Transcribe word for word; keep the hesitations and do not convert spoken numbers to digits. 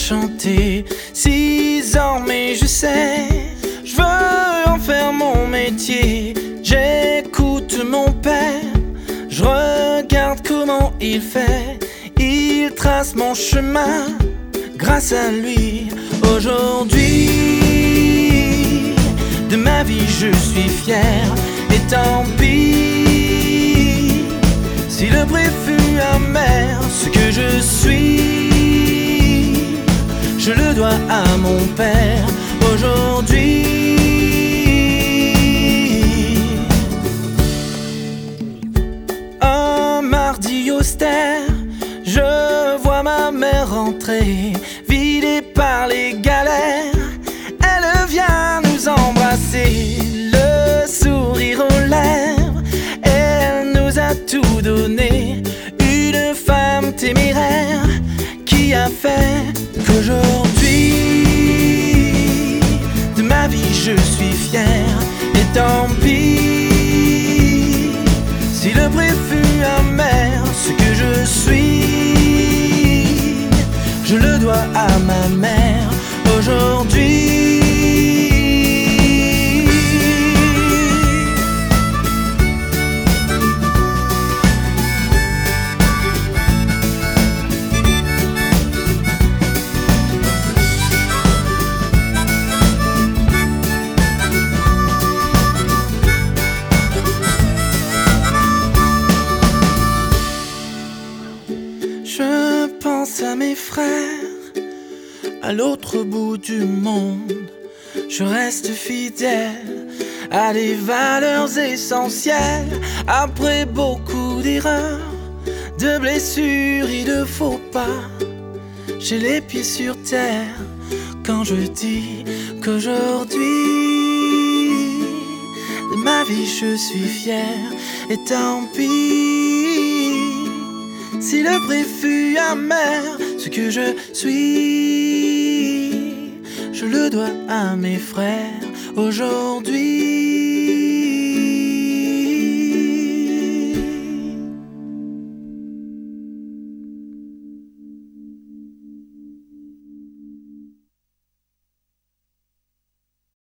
chanter. Six ans mais je sais, je veux en faire mon métier. J'écoute mon père, je regarde comment il fait. Il trace mon chemin, grâce à lui. Aujourd'hui, de ma vie je suis fier. Et tant pis si le prix fut amer. Ce que je suis, je le dois à mon père. Aujourd'hui, un mardi austère, je vois ma mère rentrer, vidée par les galères. Elle vient nous embrasser, le sourire aux lèvres. Elle nous a tout donné, une femme téméraire qui a fait qu'aujourd'hui, de ma vie je suis fier. Et tant pis si le prix fut amer. Ce que je suis, je le dois à ma mère. Aujourd'hui, je pense à mes frères à l'autre bout du monde. Je reste fidèle à des valeurs essentielles. Après beaucoup d'erreurs, de blessures et de faux pas, j'ai les pieds sur terre quand je dis qu'aujourd'hui, de ma vie je suis fier. Et tant pis si le prix fut amer. Ce que je suis, je le dois à mes frères. Aujourd'hui,